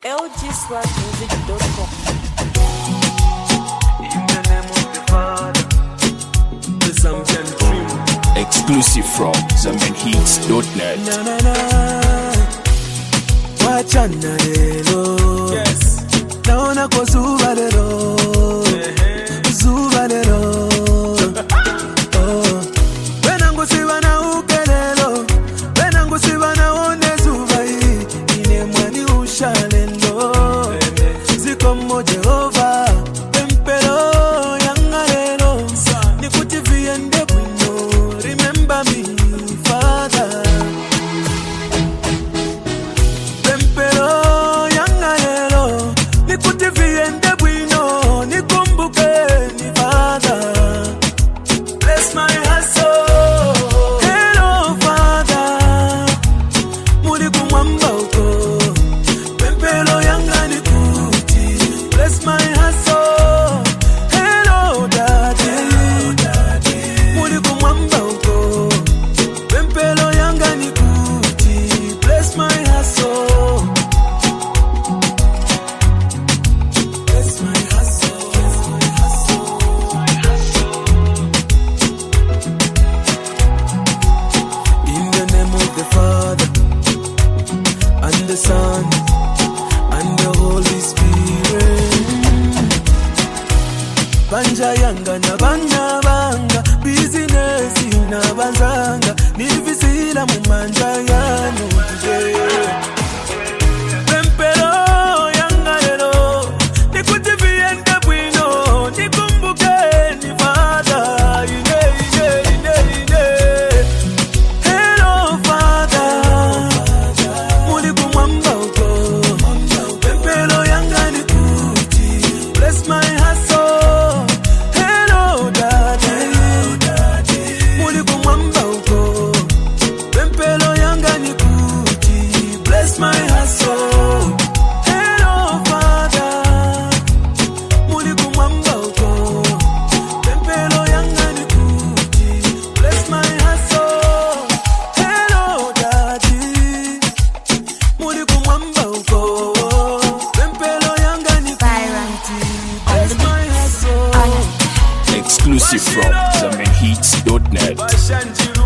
lgswagmusic.com. In the name of the Father, the Zambian dream. Exclusive from ZambianHeats.net. Na na na, wachana lelo. Yes. Naona kwa zuba lelo, zuba lelo. Oh, wenangu siwa na ukelelo, wenangu siwa na one zuba hii. Ine mwani ushalendo, ziko mo Jehova, tempero yanga lelo. Nikutivie ndebu ino, remember me, Father. Tempero yanga lelo, nikutivie ndebu ino, nikumbuke ni Father. Bless my hustle. Hello, Father. Muri kumwamba uko. Tempero yanga nikuti. Bless my hustle. Hello, Daddy. Muri kumwamba uko. Tempero yanga nikuti. Bless my hustle. Bless my hustle. In the name of the Father and the Son and the Holy Spirit. Banja yanga na bana banga, business na banzanga, nivisila mumanja yanu today. Tempero yanga lelo, nikutivie ndebu ino, nikumbuke ni Father. Ine, ine, ine, ine. Hello, Father. Muri kumwamba uko. Tempero yanga nikuti. Bless my hustle. Hello, Daddy. Muri kumwamba uko. Tempero yanga nikuti. Bless my hustle. Hello, Father. Muri kumwamba uko. Tempero yanga nikuti. Bless my hustle. Hello, Daddy. Muri kumwamba uko. Tempero yanga nikuti. Bless my hustle. Exclusive from ZambianHeats.net. Bashanji